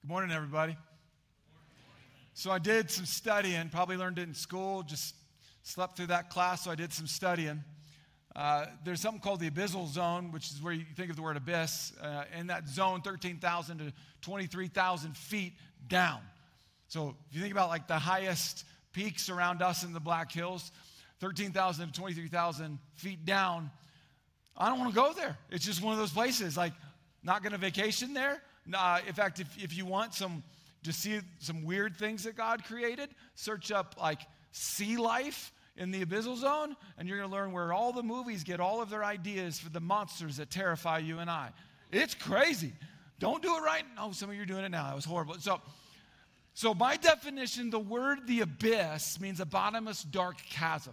Morning, everybody. So I did some studying, probably learned it in school, just slept through that class, so I did some studying. There's something called the abyssal zone, which is where you think of the word abyss. In that zone, 13,000 to 23,000 feet down. So if you think about like the highest peaks around us in the Black Hills, 13,000 to 23,000 feet down, I don't want to go there. It's just one of those places, like not going to vacation there. In fact, if you want to see some weird things that God created, search up like sea life in the abyssal zone, and you're going to learn where all the movies get all of their ideas for the monsters that terrify you and I. It's crazy. Don't do it right now. Oh, some of you are doing it now. That was horrible. So by definition, the word the abyss means a bottomless dark chasm.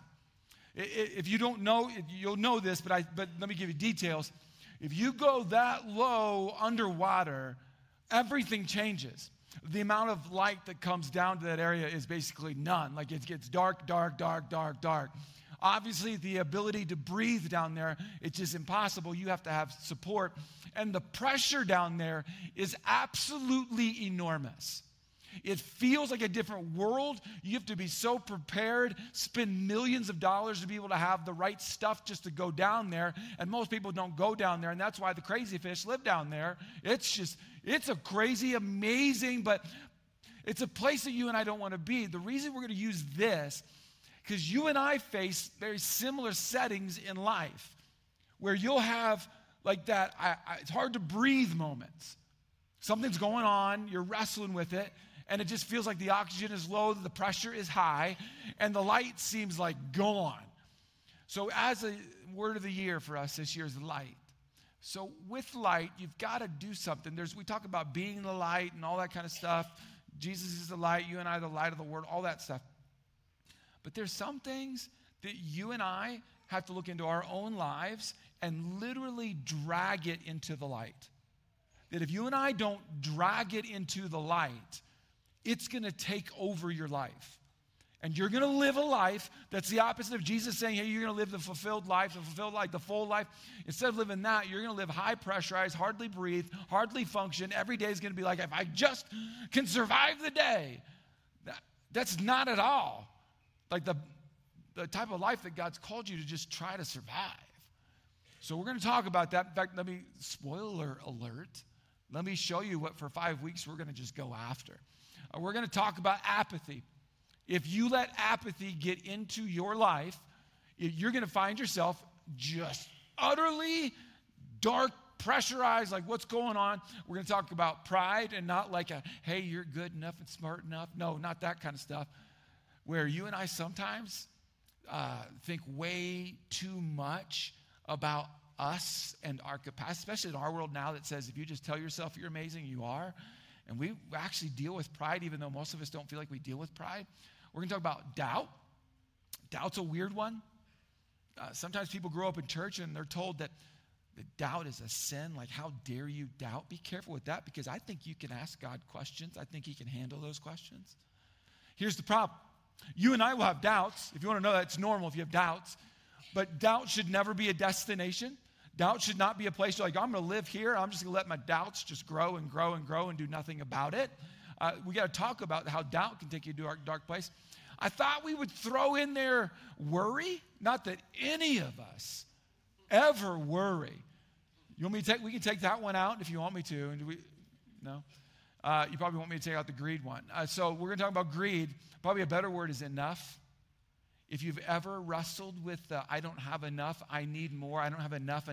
If you don't know, you'll know this, but let me give you details. If you go that low underwater, everything changes. The amount of light that comes down to that area is basically none. Like it gets dark, dark, dark, dark, dark. Obviously, the ability to breathe down there, it's just impossible. You have to have support. And the pressure down there is absolutely enormous. It feels like a different world. You have to be so prepared, spend millions of dollars to be able to have the right stuff just to go down there. And most people don't go down there, and that's why the crazy fish live down there. It's a crazy, amazing, but it's a place that you and I don't want to be. The reason we're going to use this, because you and I face very similar settings in life where you'll have like that, it's hard to breathe moments. Something's going on, you're wrestling with it, and it just feels like the oxygen is low, the pressure is high, and the light seems like gone. So as a word of the year for us this year is light. So with light, you've got to do something. We talk about being the light and all that kind of stuff. Jesus is the light, you and I are the light of the world, all that stuff. But there's some things that you and I have to look into our own lives and literally drag it into the light. That if you and I don't drag it into the light, it's going to take over your life. And you're going to live a life that's the opposite of Jesus saying, hey, you're going to live the fulfilled life, the full life. Instead of living that, you're going to live high pressurized, hardly breathe, hardly function. Every day is going to be like, if I just can survive the day. That's not at all like the type of life that God's called you to just try to survive. So we're going to talk about that. In fact, let me, spoiler alert, let me show you what for 5 weeks we're going to just go after. We're going to talk about apathy. If you let apathy get into your life, you're going to find yourself just utterly dark, pressurized, like what's going on. We're going to talk about pride and not like hey, you're good enough and smart enough. No, not that kind of stuff. Where you and I sometimes think way too much about us and our capacity, especially in our world now that says if you just tell yourself you're amazing, you are. And we actually deal with pride, even though most of us don't feel like we deal with pride. We're going to talk about doubt. Doubt's a weird one. Sometimes people grow up in church and they're told that doubt is a sin. Like, how dare you doubt? Be careful with that, because I think you can ask God questions. I think he can handle those questions. Here's the problem. You and I will have doubts. If you want to know that, it's normal if you have doubts. But doubt should never be a destination. Doubt should not be a place like, I'm going to live here. I'm just going to let my doubts just grow and grow and grow and do nothing about it. We got to talk about how doubt can take you to a dark place. I thought we would throw in there worry. Not that any of us ever worry. You want me to we can take that one out if you want me to. And no? You probably want me to take out the greed one. So we're going to talk about greed. Probably a better word is enough. If you've ever wrestled with I don't have enough, I need more, I don't have enough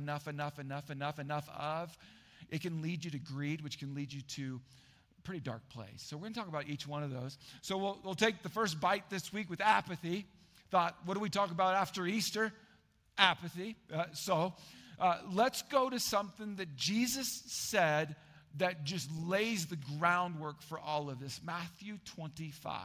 of, it can lead you to greed, which can lead you to a pretty dark place. So we're going to talk about each one of those. So we'll take the first bite this week with apathy. Thought, what do we talk about after Easter? Apathy. Let's go to something that Jesus said that just lays the groundwork for all of this. Matthew 25.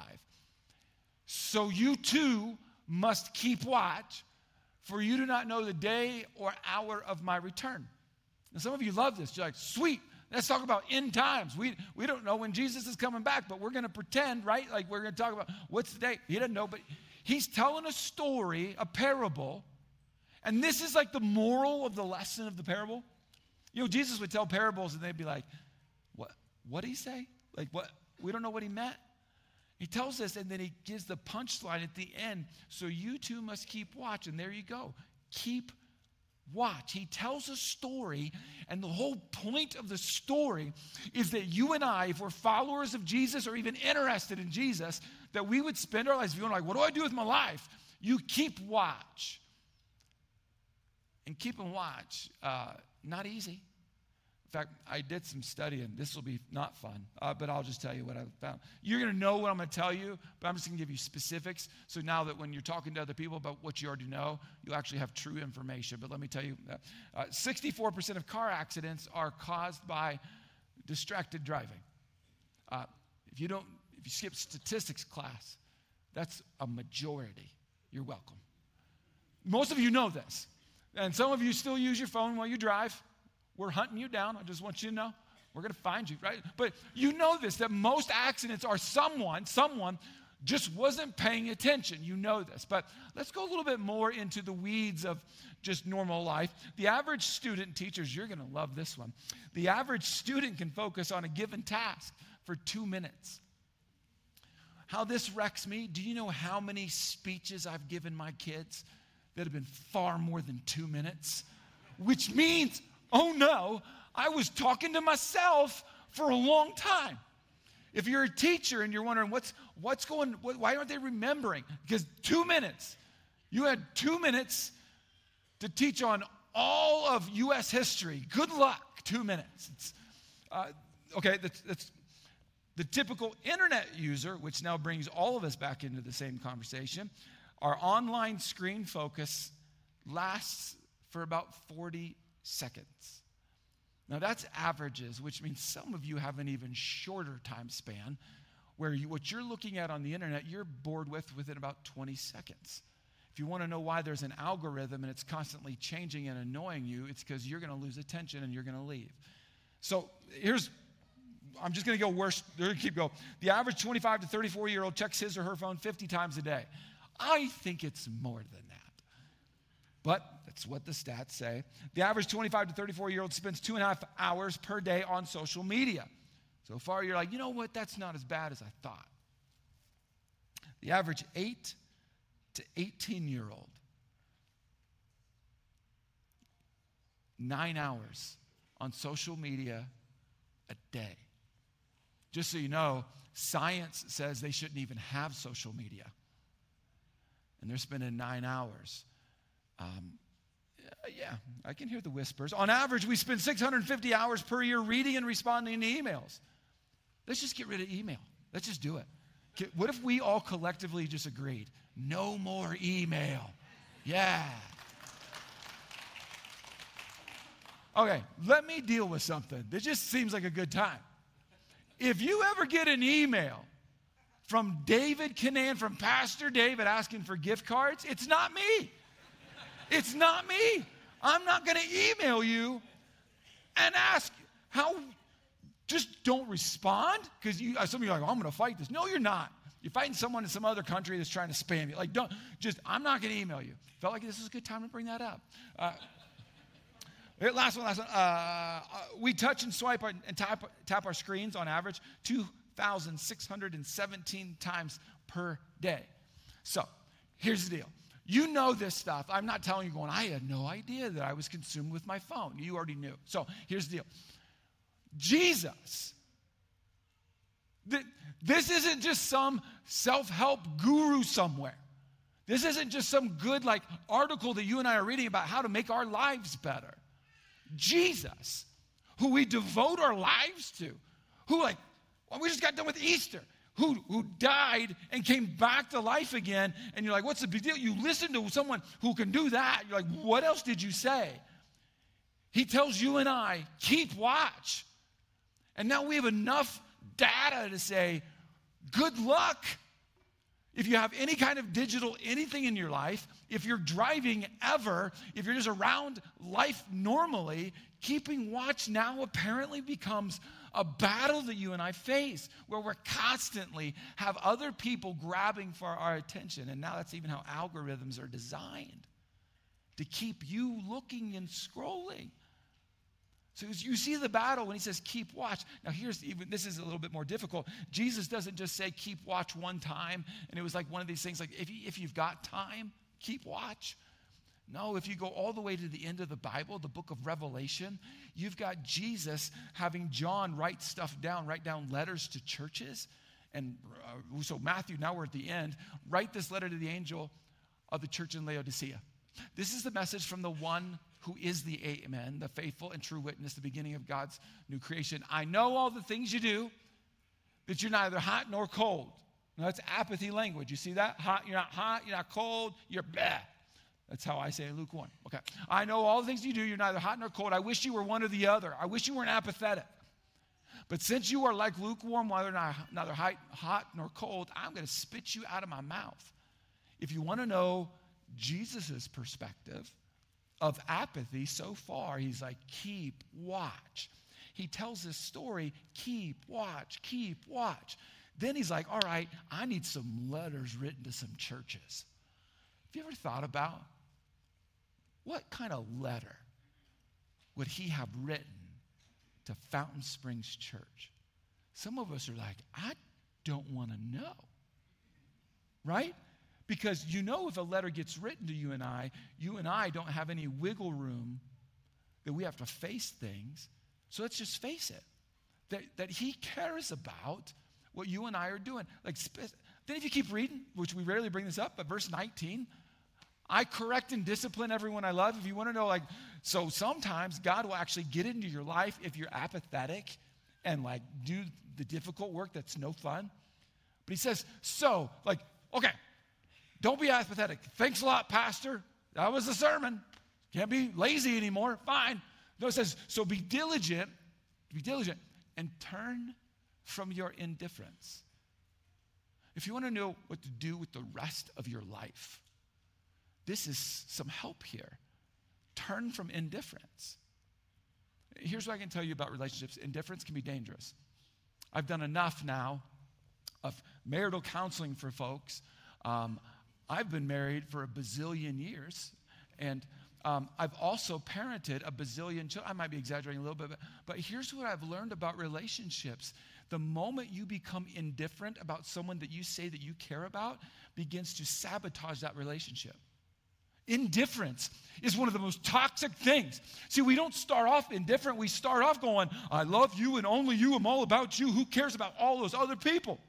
So you too must keep watch, for you do not know the day or hour of my return. And some of you love this. You're like, sweet, let's talk about end times. We don't know when Jesus is coming back, but we're going to pretend, right? Like we're going to talk about what's the day. He doesn't know, but he's telling a story, a parable, and this is like the moral of the lesson of the parable. You know, Jesus would tell parables and they'd be like, what did he say? Like what? We don't know what he meant. He tells us, and then he gives the punchline at the end. So you too must keep watch. And there you go. Keep watch. He tells a story, and the whole point of the story is that you and I, if we're followers of Jesus or even interested in Jesus, that we would spend our lives feeling like, what do I do with my life? You keep watch. And keeping watch, not easy. In fact, I did some studying. This will be not fun, but I'll just tell you what I found. You're going to know what I'm going to tell you, but I'm just going to give you specifics. So now that when you're talking to other people about what you already know, you'll actually have true information. But let me tell you, 64% of car accidents are caused by distracted driving. If you skip statistics class, that's a majority. You're welcome. Most of you know this. And some of you still use your phone while you drive. We're hunting you down. I just want you to know. We're going to find you, right? But you know this, that most accidents are someone just wasn't paying attention. You know this. But let's go a little bit more into the weeds of just normal life. The average student, teachers, you're going to love this one. The average student can focus on a given task for 2 minutes. How this wrecks me, do you know how many speeches I've given my kids that have been far more than 2 minutes? Which means, oh no, I was talking to myself for a long time. If you're a teacher and you're wondering why aren't they remembering? Because 2 minutes. You had 2 minutes to teach on all of U.S. history. Good luck, 2 minutes. That's the typical internet user, which now brings all of us back into the same conversation. Our online screen focus lasts for about 40 seconds. Now that's averages, which means some of you have an even shorter time span where what you're looking at on the internet, you're bored with within about 20 seconds. If you want to know why there's an algorithm and it's constantly changing and annoying you, it's because you're going to lose attention and you're going to leave. So I'm just going to go worse. They're going to keep going. The average 25 to 34-year-old checks his or her phone 50 times a day. I think it's more than that. But that's what the stats say. The average 25 to 34-year-old spends 2.5 hours per day on social media. So far, you're like, you know what? That's not as bad as I thought. The average 8 to 18-year-old, 9 hours on social media a day. Just so you know, science says they shouldn't even have social media. And they're spending 9 hours. Yeah, I can hear the whispers. On average, we spend 650 hours per year reading and responding to emails. Let's just get rid of email. Let's just do it. What if we all collectively just agreed? No more email. Yeah. Okay, let me deal with something. This just seems like a good time. If you ever get an email from David Canaan, from Pastor David asking for gift cards, it's not me. It's not me. I'm not going to email you and ask how. Just don't respond, because some of you are like, oh, I'm going to fight this. No, you're not. You're fighting someone in some other country that's trying to spam you. Like, I'm not going to email you. Felt like this is a good time to bring that up. Last one. We touch and swipe and tap our screens on average 2,617 times per day. So here's the deal. You know this stuff. I'm not telling you I had no idea that I was consumed with my phone. You already knew. So here's the deal. Jesus. This isn't just some self-help guru somewhere. This isn't just some good article that you and I are reading about how to make our lives better. Jesus, who we devote our lives to, we just got done with Easter, who died and came back to life again, and you're like, what's the big deal? You listen to someone who can do that, you're like, what else did you say? He tells you and I, keep watch. And now we have enough data to say, good luck. If you have any kind of digital anything in your life, if you're driving ever, if you're just around life normally, keeping watch now apparently becomes a battle that you and I face, where we're constantly have other people grabbing for our attention. And now that's even how algorithms are designed, to keep you looking and scrolling. So you see the battle when he says, keep watch. Now this is a little bit more difficult. Jesus doesn't just say, keep watch one time. And it was like one of these things like, if you've got time, keep watch. No, if you go all the way to the end of the Bible, the book of Revelation, you've got Jesus having John write down letters to churches. And so Matthew, now we're at the end, write this letter to the angel of the church in Laodicea. This is the message from the one who is the Amen, the faithful and true witness, the beginning of God's new creation. I know all the things you do, that you're neither hot nor cold. Now, that's apathy language. You see that? You're not cold, you're bad. That's how I say it, lukewarm. Okay. I know all the things you do, you're neither hot nor cold. I wish you were one or the other. I wish you weren't apathetic. But since you are like lukewarm, neither hot nor cold, I'm going to spit you out of my mouth. If you want to know Jesus' perspective of apathy so far, he's like, keep watch. He tells this story, keep watch, keep watch. Then he's like, all right, I need some letters written to some churches. Have you ever thought about what kind of letter would he have written to Fountain Springs Church? Some of us are like, I don't want to know, right? Because if a letter gets written to you and I don't have any wiggle room that we have to face things. So let's just face it, that he cares about what you and I are doing. Then if you keep reading, which we rarely bring this up, but verse 19, I correct and discipline everyone I love. If you want to know, so sometimes God will actually get into your life if you're apathetic and do the difficult work that's no fun. But he says, okay, don't be apathetic. Thanks a lot, Pastor. That was the sermon. Can't be lazy anymore. Fine. No, it says, so be diligent, and turn from your indifference. If you want to know what to do with the rest of your life, this is some help here. Turn from indifference. Here's what I can tell you about relationships. Indifference can be dangerous. I've done enough now of marital counseling for folks. I've been married for a bazillion years, and I've also parented a bazillion children. I might be exaggerating a little bit, but here's what I've learned about relationships. The moment you become indifferent about someone that you say that you care about begins to sabotage that relationship. Indifference is one of the most toxic things. See, we don't start off indifferent. We start off going, I love you and only you. I'm all about you. Who cares about all those other people?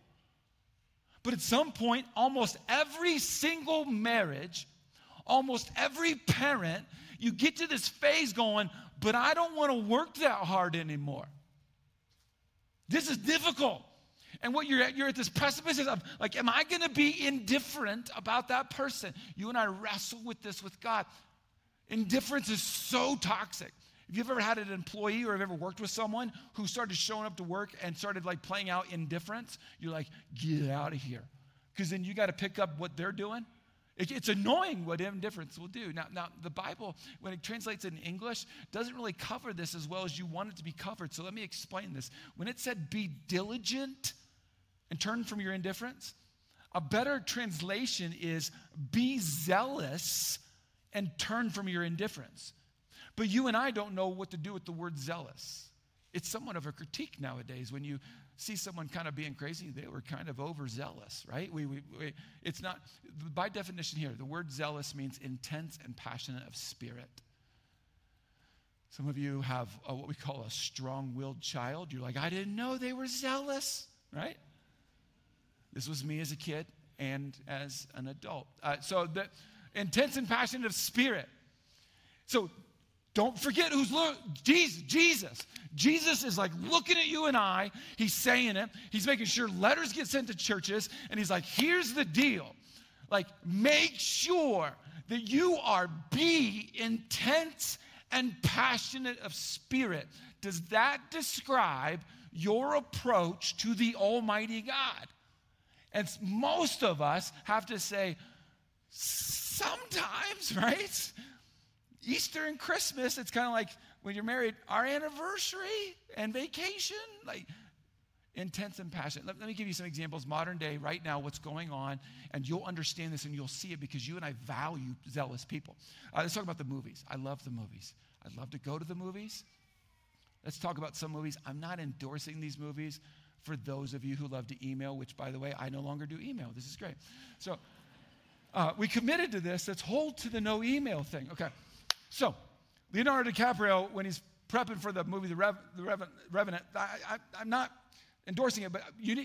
But at some point, almost every single marriage, almost every parent, you get to this phase going, but I don't want to work that hard anymore. This is difficult. And what you're at this precipice of, am I going to be indifferent about that person? You and I wrestle with this with God. Indifference is so toxic. If you've ever had an employee or have ever worked with someone who started showing up to work and started playing out indifference, you're like, get out of here. Because then you got to pick up what they're doing. It's annoying what indifference will do. Now, the Bible, when it translates in English, doesn't really cover this as well as you want it to be covered. So let me explain this. When it said be diligent and turn from your indifference, a better translation is be zealous and turn from your indifference. But you and I don't know what to do with the word zealous. It's somewhat of a critique nowadays. When you see someone kind of being crazy, they were kind of overzealous, right? It's not, by definition here, the word zealous means intense and passionate of spirit. Some of you have what we call a strong-willed child. You're like, I didn't know they were zealous, right? This was me as a kid and as an adult. So the intense and passionate of spirit. So don't forget who's Jesus. Jesus is looking at you and I. He's saying it. He's making sure letters get sent to churches. And he's like, here's the deal. Make sure that you be intense and passionate of spirit. Does that describe your approach to the Almighty God? And most of us have to say, sometimes, right? Easter and Christmas, it's kind of like when you're married, our anniversary and vacation, intense and passionate. Let me give you some examples, modern day, right now, what's going on, and you'll understand this and you'll see it because you and I value zealous people. Let's talk about the movies. I love the movies. I love to go to the movies. Let's talk about some movies. I'm not endorsing these movies for those of you who love to email, which, by the way, I no longer do email. This is great. So we committed to this. Let's hold to the no email thing. Okay. So Leonardo DiCaprio, when he's prepping for the movie The Revenant, I'm not endorsing it, but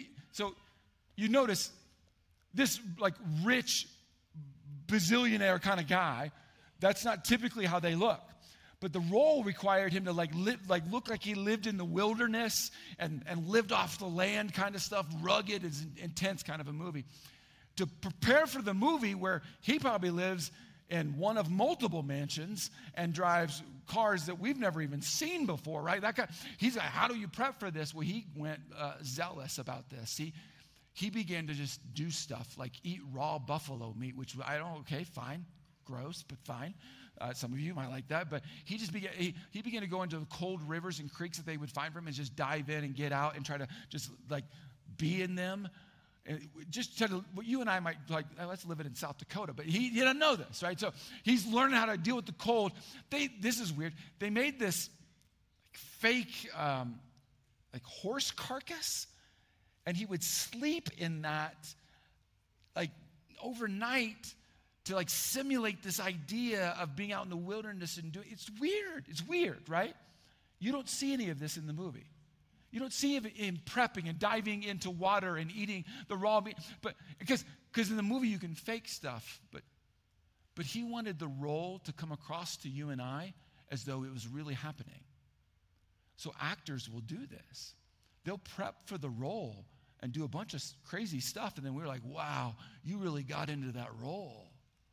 you notice this like rich bazillionaire kind of guy, that's not typically how they look. But the role required him to look like he lived in the wilderness and lived off the land kind of stuff, rugged, intense kind of a movie. To prepare for the movie where he probably lives in one of multiple mansions and drives cars that we've never even seen before, right? That guy, he's like, how do you prep for this? Well, he went zealous about this. He began to just do stuff like eat raw buffalo meat, which okay, fine, gross, but fine. Some of you might like that, but he began to go into the cold rivers and creeks that they would find for him and just dive in and get out and try to just like be in them. And just try to, you and I might like, let's live it in South Dakota, but he didn't know this, right? So he's learning how to deal with the cold. This is weird. They made this fake like horse carcass, and he would sleep in that like overnight to like simulate this idea of being out in the wilderness and doing. It's weird, right? You don't see any of this in the movie. You don't see him prepping and diving into water and eating the raw meat, but because in the movie you can fake stuff, but he wanted the role to come across to you and I as though it was really happening. So actors will do this. They'll prep for the role and do a bunch of crazy stuff, and then we're like, wow, you really got into that role.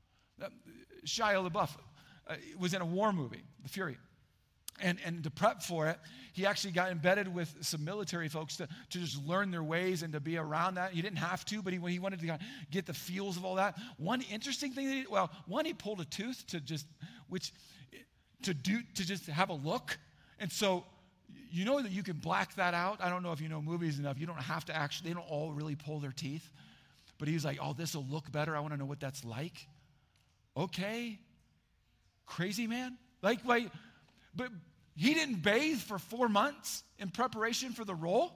Shia LaBeouf was in a war movie, The Fury. And to prep for it, he actually got embedded with some military folks to just learn their ways and to be around that. He didn't have to, but he wanted to kind of get the feels of all that. One interesting thing he pulled a tooth to just have a look. And so you know that you can black that out. I don't know if you know movies enough. You don't have to they don't all really pull their teeth. But he was like, oh, this will look better. I want to know what that's like. Okay. Crazy man. But he didn't bathe for 4 months in preparation for the role.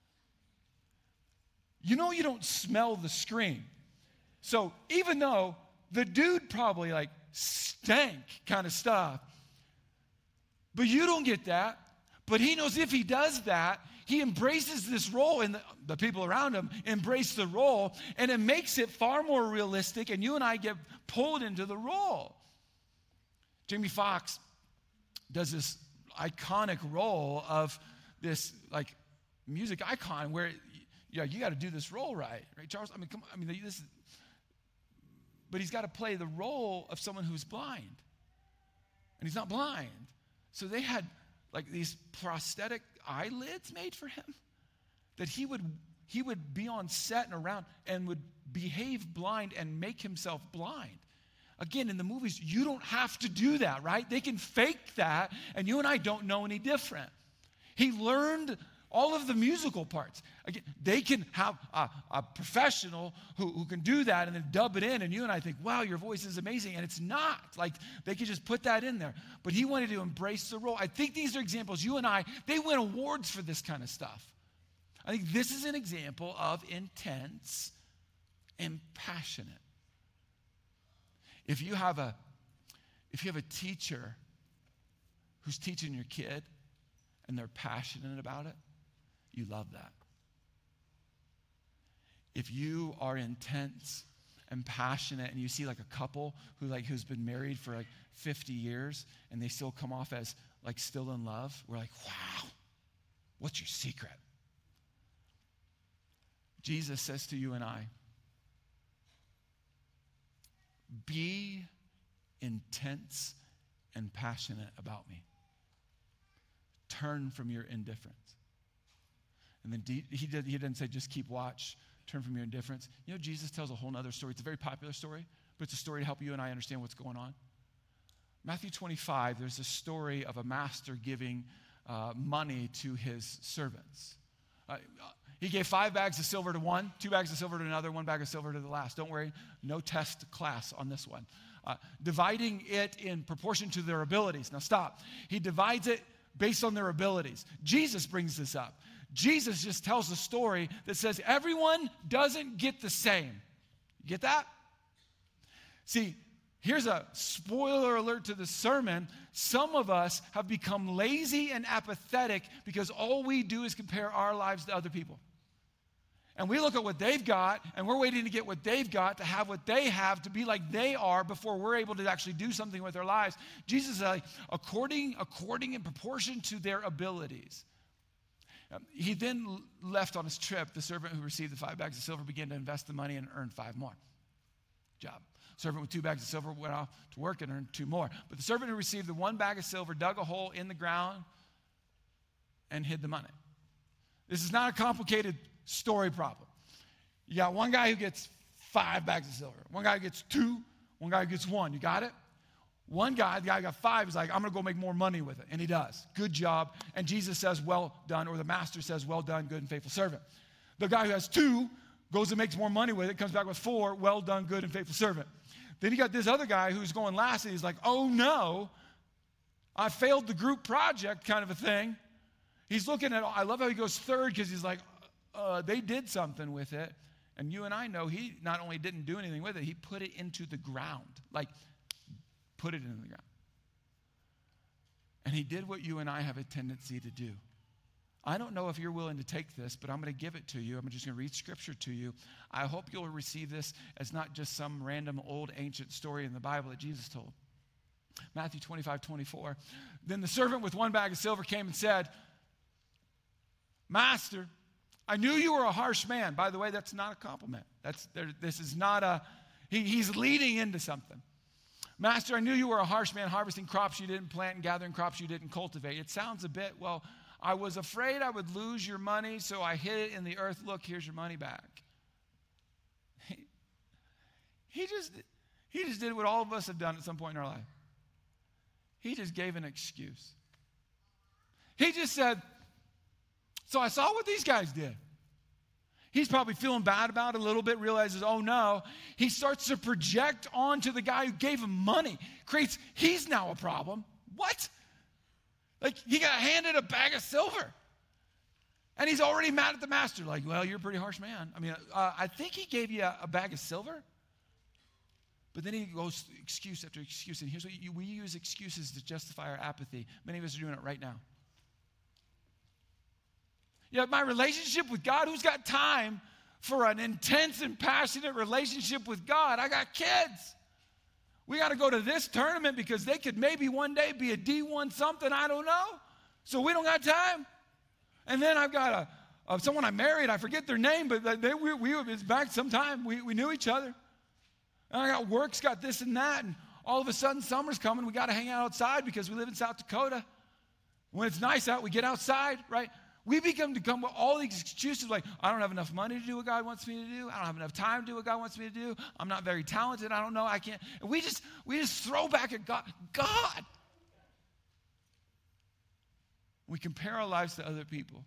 You know you don't smell the screen. So even though the dude probably like stank kind of stuff, but you don't get that. But he knows if he does that, he embraces this role, and the people around him embrace the role, and it makes it far more realistic, and you and I get pulled into the role. Jamie Foxx does this iconic role of this like music icon where you got to do this role right, Charles? I mean, come on, but he's got to play the role of someone who's blind, and he's not blind. So they had like these prosthetic eyelids made for him that he would be on set and around and would behave blind and make himself blind. Again, in the movies, you don't have to do that, right? They can fake that, and you and I don't know any different. He learned all of the musical parts. Again, they can have a professional who can do that and then dub it in, and you and I think, wow, your voice is amazing, and it's not. Like, they can just put that in there. But he wanted to embrace the role. I think these are examples. You and I, they win awards for this kind of stuff. I think this is an example of intense and passionate. If you have a teacher who's teaching your kid and they're passionate about it, you love that. If you are intense and passionate and you see like a couple who's been married for like 50 years and they still come off as like still in love, we're like, wow, what's your secret? Jesus says to you and I, be intense and passionate about me. Turn from your indifference. And then he didn't say just keep watch, turn from your indifference. You know, Jesus tells a whole other story. It's a very popular story, but it's a story to help you and I understand what's going on. Matthew 25, there's a story of a master giving money to his servants. He gave 5 bags of silver to one, 2 bags of silver to another, 1 bag of silver to the last. Don't worry, no test class on this one. Dividing it in proportion to their abilities. Now stop. He divides it based on their abilities. Jesus brings this up. Jesus just tells a story that says everyone doesn't get the same. You get that? See, here's a spoiler alert to the sermon. Some of us have become lazy and apathetic because all we do is compare our lives to other people. And we look at what they've got, and we're waiting to get what they've got, to have what they have, to be like they are before we're able to actually do something with our lives. Jesus is like, according in proportion to their abilities. He then left on his trip. The servant who received the 5 bags of silver began to invest the money and earned 5 more. Job. Servant with 2 bags of silver went off to work and earned 2 more. But the servant who received the 1 bag of silver dug a hole in the ground and hid the money. This is not a complicated story problem. You got one guy who gets 5 bags of silver. One guy who gets 2. One guy who gets 1. You got it? One guy, the guy who got 5, is like, I'm going to go make more money with it. And he does. Good job. And Jesus says, well done. Or the master says, well done, good and faithful servant. The guy who has 2 goes and makes more money with it, comes back with 4, well done, good and faithful servant. Then you got this other guy who's going last, and he's like, oh no, I failed the group project kind of a thing. He's looking at, I love how he goes third, because he's like, they did something with it. And you and I know he not only didn't do anything with it, he put it into the ground. Like, put it into the ground. And he did what you and I have a tendency to do. I don't know if you're willing to take this, but I'm going to give it to you. I'm just going to read scripture to you. I hope you'll receive this as not just some random old ancient story in the Bible that Jesus told. Matthew 25:24. Then the servant with 1 bag of silver came and said, Master, I knew you were a harsh man. By the way, that's not a compliment. This is not a, he's leading into something. Master, I knew you were a harsh man, harvesting crops you didn't plant and gathering crops you didn't cultivate. It sounds a bit, well, I was afraid I would lose your money, so I hid it in the earth. Look, here's your money back. He just did what all of us have done at some point in our life. He just gave an excuse. He just said, so I saw what these guys did. He's probably feeling bad about it a little bit, realizes, oh no. He starts to project onto the guy who gave him money. He's now a problem. What? Like, he got handed a bag of silver. And he's already mad at the master. Like, well, you're a pretty harsh man. I mean, I think he gave you a bag of silver. But then he goes excuse after excuse. And here's what we use excuses to justify our apathy. Many of us are doing it right now. Yeah, my relationship with God, who's got time for an intense and passionate relationship with God? I got kids. We got to go to this tournament because they could maybe one day be a D1 something, I don't know. So we don't got time. And then I've got someone I married, I forget their name, but it's back sometime. We knew each other. And I got work's got this and that, and all of a sudden summer's coming. We got to hang out outside because we live in South Dakota. When it's nice out, we get outside, right? We become with all these excuses like, I don't have enough money to do what God wants me to do. I don't have enough time to do what God wants me to do. I'm not very talented. I don't know. I can't. And we just throw back at God. God. We compare our lives to other people.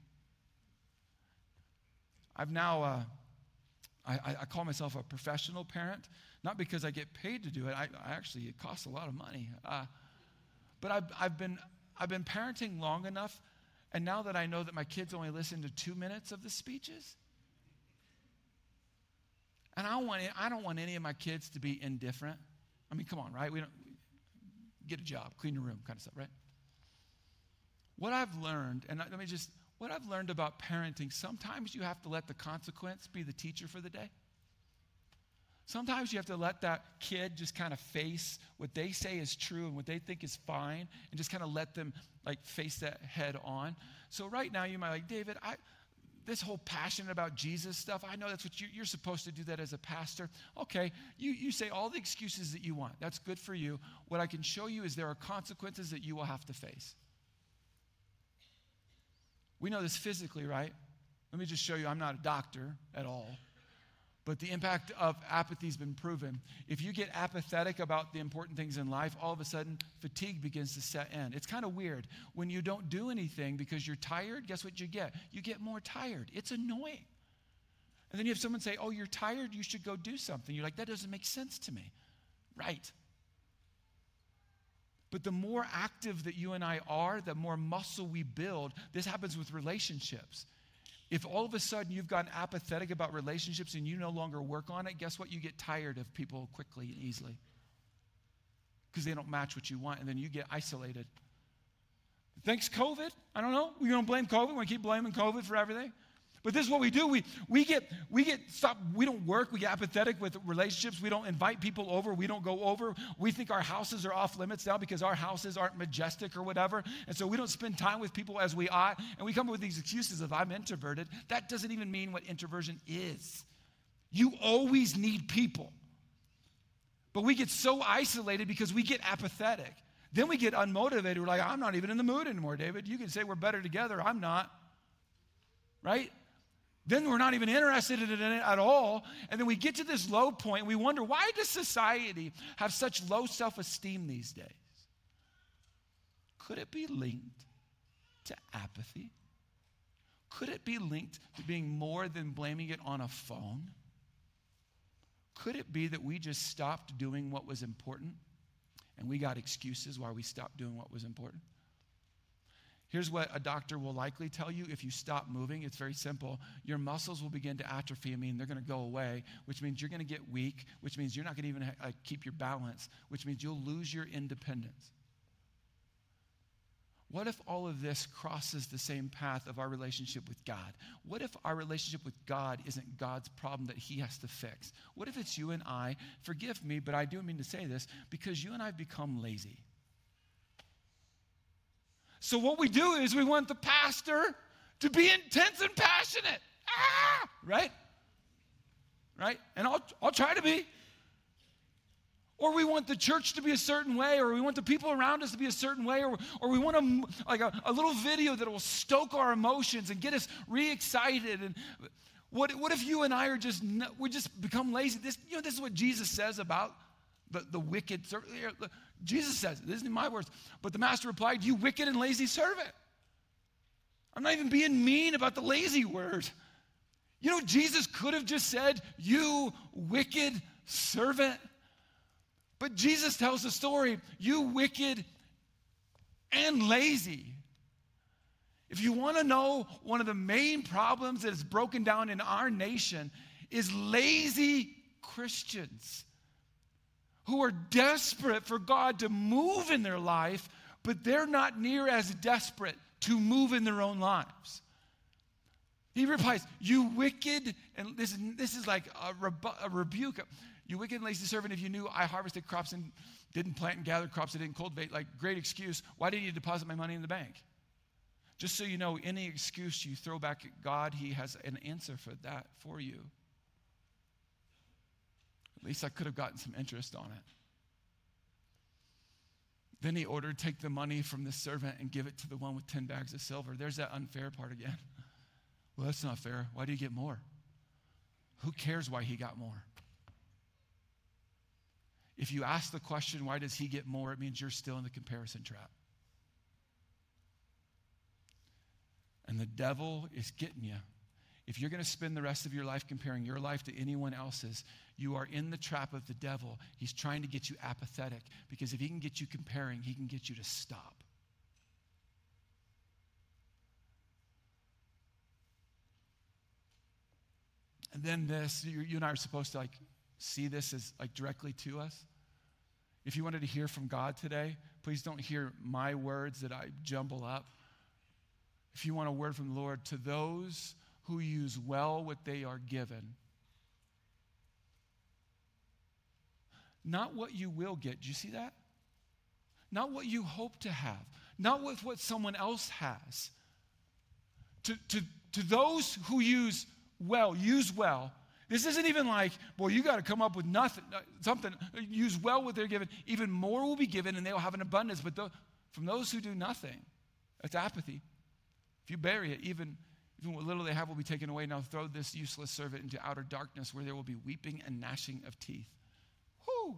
I've now, I call myself a professional parent, not because I get paid to do it. It costs a lot of money. But I've been parenting long enough. And now that I know that my kids only listen to 2 minutes of the speeches, and I don't want any of my kids to be indifferent. I mean, come on, right? We don't get a job, clean your room, kind of stuff, right? What I've learned, what I've learned about parenting, sometimes you have to let the consequence be the teacher for the day. Sometimes you have to let that kid just kind of face what they say is true and what they think is fine, and just kind of let them face that head on. So right now you might like, David, this whole passion about Jesus stuff, I know that's what you're supposed to do that as a pastor. Okay, you say all the excuses that you want. That's good for you. What I can show you is there are consequences that you will have to face. We know this physically, right? Let me just show you, I'm not a doctor at all. But the impact of apathy has been proven. If you get apathetic about the important things in life, all of a sudden, fatigue begins to set in. It's kind of weird. When you don't do anything because you're tired, guess what you get? You get more tired. It's annoying. And then you have someone say, oh, you're tired, you should go do something. You're like, that doesn't make sense to me. Right. But the more active that you and I are, the more muscle we build. This happens with relationships. If all of a sudden you've gotten apathetic about relationships and you no longer work on it, guess what? You get tired of people quickly and easily because they don't match what you want, and then you get isolated. Thanks, COVID? I don't know. We're going to blame COVID. We're going to keep blaming COVID for everything. But this is what we do. We get stopped. We don't work. We get apathetic with relationships. We don't invite people over. We don't go over. We think our houses are off limits now because our houses aren't majestic or whatever. And so we don't spend time with people as we ought. And we come up with these excuses of I'm introverted. That doesn't even mean what introversion is. You always need people. But we get so isolated because we get apathetic. Then we get unmotivated. We're like, I'm not even in the mood anymore, David. You can say we're better together. I'm not. Right? Then we're not even interested in it at all. And then we get to this low point. And we wonder, why does society have such low self-esteem these days? Could it be linked to apathy? Could it be linked to being more than blaming it on a phone? Could it be that we just stopped doing what was important and we got excuses why we stopped doing what was important? Here's what a doctor will likely tell you if you stop moving. It's very simple. Your muscles will begin to atrophy. I mean, they're going to go away, which means you're going to get weak, which means you're not going to even keep your balance, which means you'll lose your independence. What if all of this crosses the same path of our relationship with God? What if our relationship with God isn't God's problem that he has to fix? What if it's you and I, forgive me, but I do mean to say this, because you and I have become lazy. So what we do is we want the pastor to be intense and passionate. Right? Right? And I'll try to be. Or we want the church to be a certain way, or we want the people around us to be a certain way, or we want a little video that will stoke our emotions and get us re-excited. And what if you and I we just become lazy? This is what Jesus says about the wicked. Jesus says, this isn't my words, but the master replied, you wicked and lazy servant. I'm not even being mean about the lazy word. Jesus could have just said, you wicked servant. But Jesus tells the story, you wicked and lazy. If you want to know one of the main problems that is broken down in our nation is lazy Christians who are desperate for God to move in their life, but they're not near as desperate to move in their own lives. He replies, you wicked, and this is like a rebuke. You wicked and lazy servant, if you knew I harvested crops and didn't plant and gather crops and didn't cultivate, like great excuse, why didn't you deposit my money in the bank? Just so you know, any excuse you throw back at God, he has an answer for that for you. At least I could have gotten some interest on it. Then he ordered, take the money from the servant and give it to the one with 10 bags of silver. There's that unfair part again. Well, that's not fair. Why do you get more? Who cares why he got more? If you ask the question, why does he get more, it means you're still in the comparison trap. And the devil is getting you. If you're going to spend the rest of your life comparing your life to anyone else's, you are in the trap of the devil. He's trying to get you apathetic, because if he can get you comparing, he can get you to stop. And then you and I are supposed to see this as directly to us. If you wanted to hear from God today, please don't hear my words that I jumble up. If you want a word from the Lord, to those who use well what they are given, not what you will get. Do you see that? Not what you hope to have. Not with what someone else has. To those who use well. This isn't even like, well, you got to come up with something. Use well what they're given. Even more will be given, and they will have an abundance. But from those who do nothing, that's apathy. If you bury it, even what little they have will be taken away. Now throw this useless servant into outer darkness, where there will be weeping and gnashing of teeth. Whoo!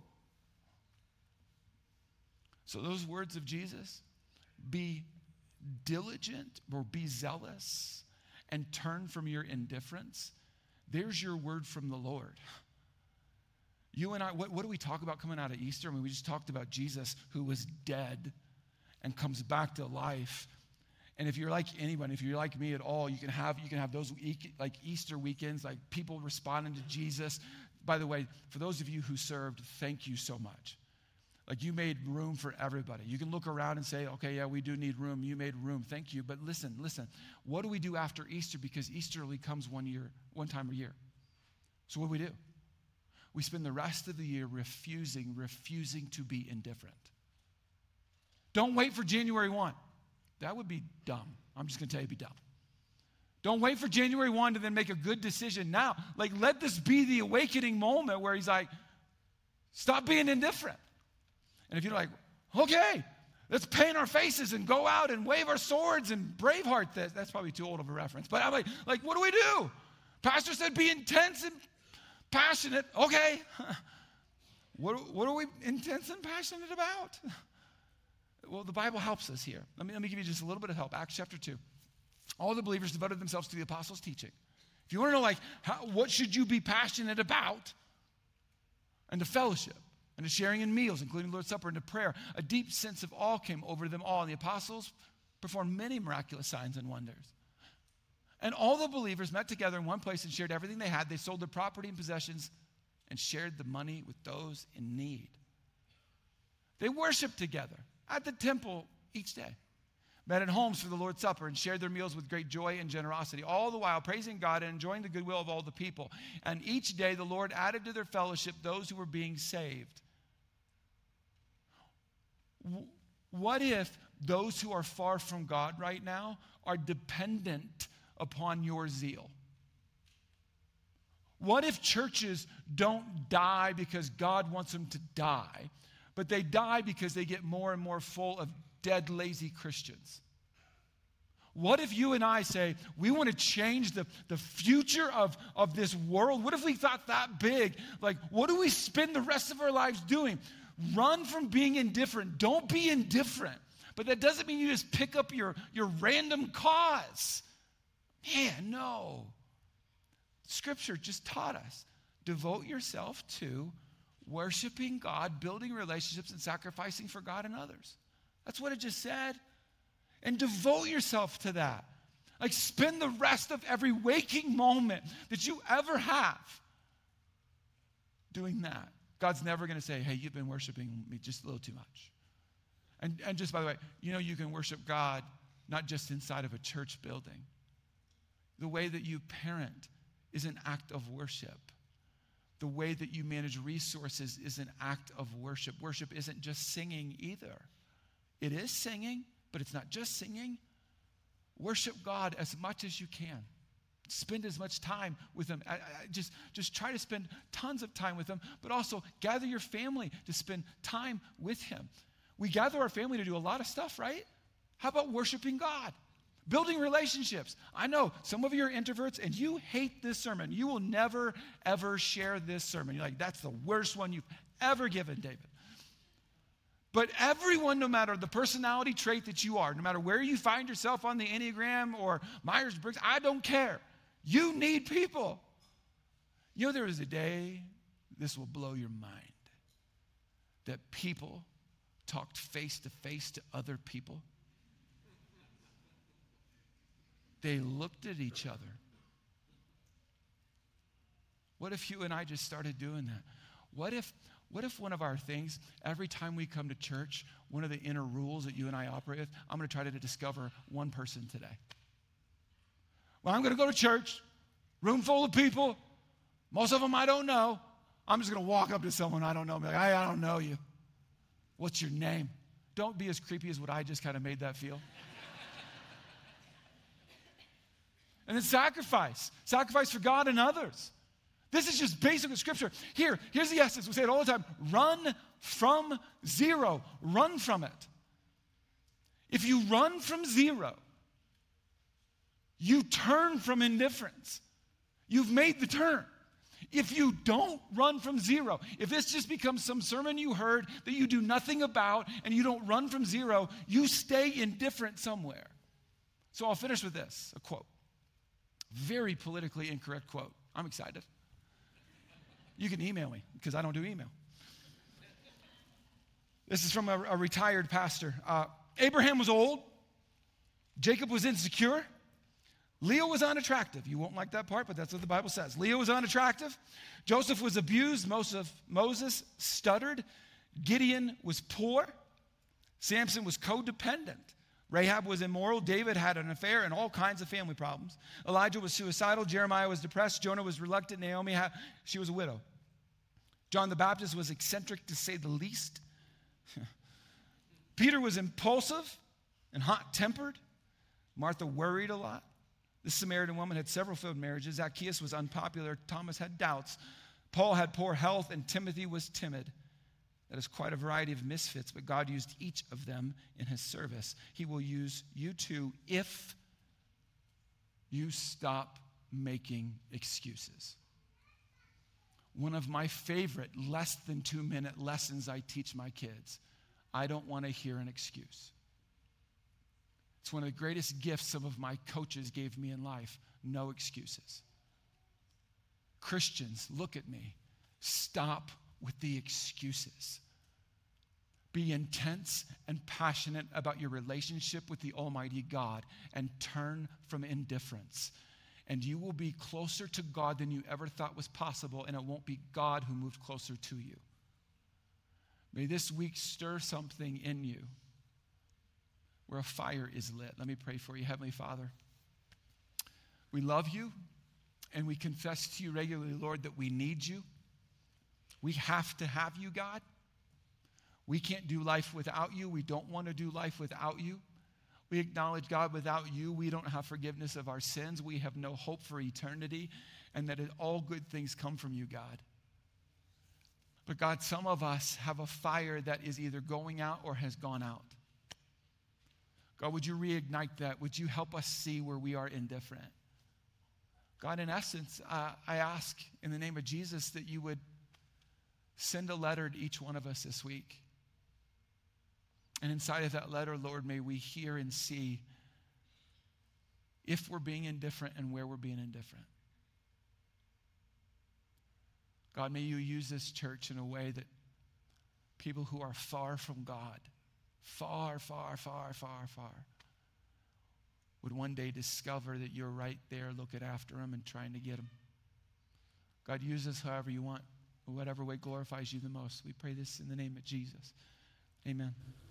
So those words of Jesus, be diligent or be zealous and turn from your indifference. There's your word from the Lord. You and I, what do we talk about coming out of Easter? I mean, we just talked about Jesus who was dead and comes back to life. And if you're like anyone, if you're like me at all, you can have those like Easter weekends, like people responding to Jesus. By the way, for those of you who served, thank you so much. Like you made room for everybody. You can look around and say, okay, yeah, we do need room. You made room. Thank you. But listen. What do we do after Easter? Because Easter only comes one time a year. So what do? We spend the rest of the year refusing to be indifferent. Don't wait for January 1. That would be dumb. I'm just going to tell you, it'd be dumb. Don't wait for January 1 to then make a good decision now. Like, let this be the awakening moment where he's like, stop being indifferent. And if you're like, okay, let's paint our faces and go out and wave our swords and Braveheart this. That's probably too old of a reference. But I'm like, what do we do? Pastor said be intense and passionate. Okay. What are we intense and passionate about? Well, the Bible helps us here. Let me give you just a little bit of help. Acts chapter 2. All the believers devoted themselves to the apostles' teaching. If you want to know, what should you be passionate about? And to fellowship, and to sharing in meals, including the Lord's Supper, and to prayer. A deep sense of awe came over them all, and the apostles performed many miraculous signs and wonders. And all the believers met together in one place and shared everything they had. They sold their property and possessions and shared the money with those in need. They worshiped together at the temple each day, met at homes for the Lord's Supper, and shared their meals with great joy and generosity, all the while praising God and enjoying the goodwill of all the people. And each day the Lord added to their fellowship those who were being saved. What if those who are far from God right now are dependent upon your zeal? What if churches don't die because God wants them to die, but they die because they get more and more full of dead, lazy Christians? What if you and I say, we want to change the future of this world? What if we thought that big? Like, what do we spend the rest of our lives doing? Run from being indifferent. Don't be indifferent. But that doesn't mean you just pick up your random cause. Man, no. Scripture just taught us, devote yourself to worshiping God, building relationships, and sacrificing for God and others. That's what it just said. And devote yourself to that. Like, spend the rest of every waking moment that you ever have doing that. God's never going to say, hey, you've been worshiping me just a little too much. And just by the way, you can worship God not just inside of a church building. The way that you parent is an act of worship. The way that you manage resources is an act of worship. Worship isn't just singing either. It is singing, but it's not just singing. Worship God as much as you can. Spend as much time with Him. Just try to spend tons of time with Him, but also gather your family to spend time with Him. We gather our family to do a lot of stuff, right? How about worshiping God? Building relationships. I know some of you are introverts and you hate this sermon. You will never, ever share this sermon. You're like, that's the worst one you've ever given, David. But everyone, no matter the personality trait that you are, no matter where you find yourself on the Enneagram or Myers-Briggs, I don't care. You need people. There is a day, this will blow your mind, that people talked face to face to other people. They looked at each other. What if you and I just started doing that? What if one of our things, every time we come to church, one of the inner rules that you and I operate with, I'm going to try to discover one person today. Well, I'm going to go to church, room full of people, most of them I don't know. I'm just going to walk up to someone I don't know and be like, I don't know you. What's your name? Don't be as creepy as what I just kind of made that feel. And then sacrifice for God and others. This is just basic with Scripture. Here's the essence. We say it all the time. Run from zero. Run from it. If you run from zero, you turn from indifference. You've made the turn. If you don't run from zero, if this just becomes some sermon you heard that you do nothing about and you don't run from zero, you stay indifferent somewhere. So I'll finish with this, a quote. Very politically incorrect quote. I'm excited. You can email me because I don't do email. This is from a retired pastor. Abraham was old. Jacob was insecure. Leah was unattractive. You won't like that part, but that's what the Bible says. Leah was unattractive. Joseph was abused. Moses stuttered. Gideon was poor. Samson was codependent. Rahab was immoral. David had an affair and all kinds of family problems. Elijah was suicidal. Jeremiah was depressed. Jonah was reluctant. Naomi, she was a widow. John the Baptist was eccentric, to say the least. Peter was impulsive and hot-tempered. Martha worried a lot. The Samaritan woman had several failed marriages. Zacchaeus was unpopular. Thomas had doubts. Paul had poor health, and Timothy was timid. That is quite a variety of misfits, but God used each of them in his service. He will use you too if you stop making excuses. One of my favorite less than 2-minute lessons I teach my kids: I don't want to hear an excuse. It's one of the greatest gifts some of my coaches gave me in life. No excuses. Christians, look at me. Stop with the excuses. Be intense and passionate about your relationship with the Almighty God and turn from indifference. And you will be closer to God than you ever thought was possible, and it won't be God who moved closer to you. May this week stir something in you where a fire is lit. Let me pray for you. Heavenly Father, we love you, and we confess to you regularly, Lord, that we need you. We have to have you, God. We can't do life without you. We don't want to do life without you. We acknowledge, God, without you, we don't have forgiveness of our sins. We have no hope for eternity, and that all good things come from you, God. But God, some of us have a fire that is either going out or has gone out. God, would you reignite that? Would you help us see where we are indifferent? God, in essence, I ask in the name of Jesus that you would send a letter to each one of us this week. And inside of that letter, Lord, may we hear and see if we're being indifferent and where we're being indifferent. God, may you use this church in a way that people who are far from God, far, would one day discover that you're right there looking after them and trying to get them. God, use us however you want, whatever way glorifies you the most. We pray this in the name of Jesus. Amen.